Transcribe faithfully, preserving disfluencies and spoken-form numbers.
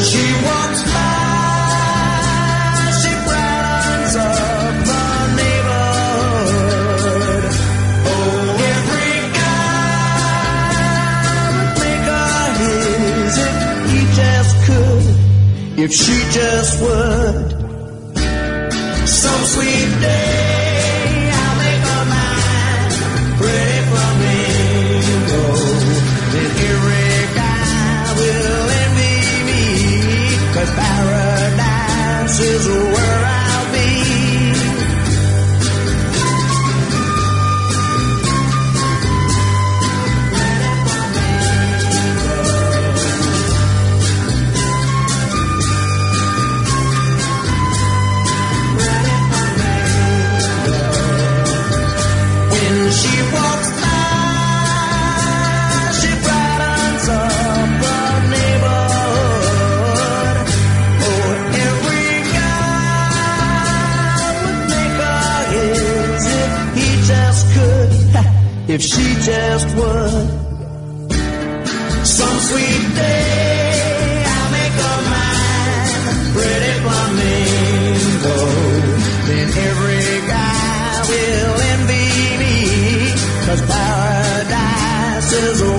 she walks by, she brightens up the neighborhood. Oh, every guy would make her his if he just could, if she just would. Some sweet day I'll make her mine, pretty flamingo. Then every guy will envy me, 'cause paradise is where I'll be. She walks by, she brightens up the neighborhood. Oh, every guy would make her his if he just could, if she just would. Some sweet day I'll make her mine, pretty flamingo. Then every guy will envy me, 'cause paradise is